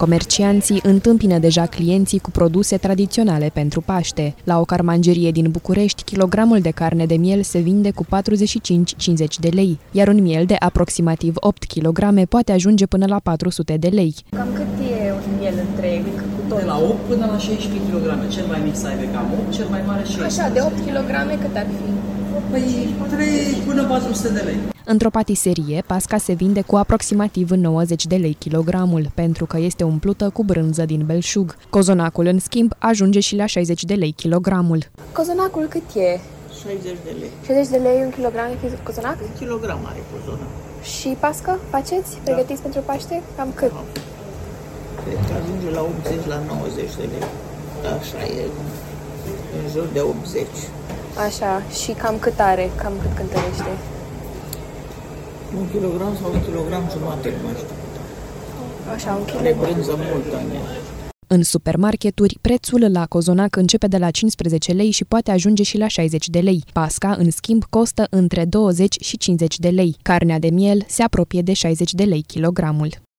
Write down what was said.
Comercianții întâmpină deja clienții cu produse tradiționale pentru Paște. La o carmangerie din București, kilogramul de carne de miel se vinde cu 45-50 de lei, iar un miel de aproximativ 8 kg poate ajunge până la 400 de lei. Cam cât e un miel întreg? De la 8 până la 16 kg. Cel mai mic să aibă cam 8, cel mai mare 16. Așa, de 8 kg cât ar fi? Păi 3 până 400 de lei. Într-o patiserie, pasca se vinde cu aproximativ 90 de lei kilogramul, pentru că este umplută cu brânză din belșug. Cozonacul, în schimb, ajunge și la 60 de lei kilogramul. Cozonacul cât e? 60 de lei. 60 de lei un kilogram de cozonac? Un kilogram are cozonac. Și pască faceți? Pregătiți pentru Paște? Cam cât? Cred că ajunge la 80, la 90 de lei. Așa e, în jur de 80. Așa, și cam cât are? Cam cât cântărește? Un kilogram sau un kilogram jumate, nu mai știu. Așa, un Are kg. brânză multă în el. În supermarketuri, prețul la cozonac începe de la 15 lei și poate ajunge și la 60 de lei. Pasca, în schimb, costă între 20 și 50 de lei. Carnea de miel se apropie de 60 de lei kilogramul.